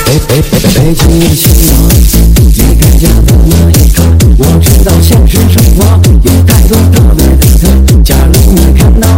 北京也希望离开家的那一刻，我知道现实生活有太多的美特。假如你看到